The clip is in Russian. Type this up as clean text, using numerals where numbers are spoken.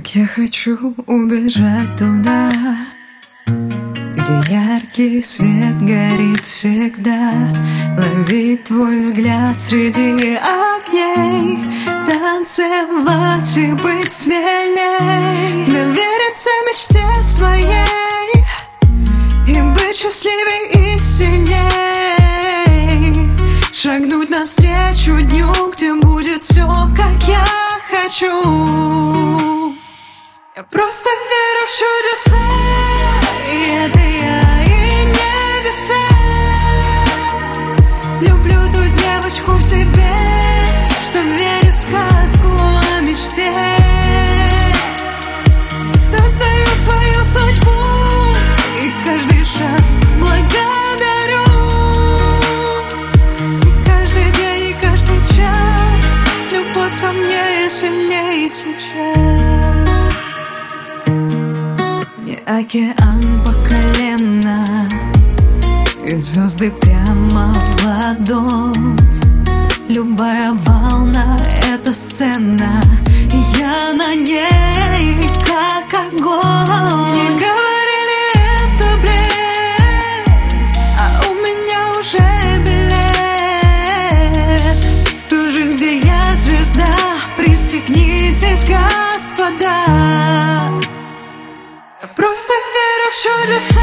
Так я хочу убежать туда, где яркий свет горит всегда. Ловить твой взгляд среди огней, танцевать и быть смелей, довериться мечте своей и быть счастливей и сильней. Шагнуть навстречу дню, где будет все, как я хочу. Я просто верю в чудеса, и это я, и небеса. Люблю ту девочку в себе, что верит в сказку о мечте. Создаю свою судьбу, и каждый шаг благодарю. И каждый день, и каждый час любовь ко мне сильнее сейчас. Океан по колено и звезды прямо в ладонь. Любая волна — это сцена, и я на ней как огонь. Мне говорили, это бред, а у меня уже билет в ту жизнь, где я звезда. Пристегнитесь, господа. Я просто верю в чудеса.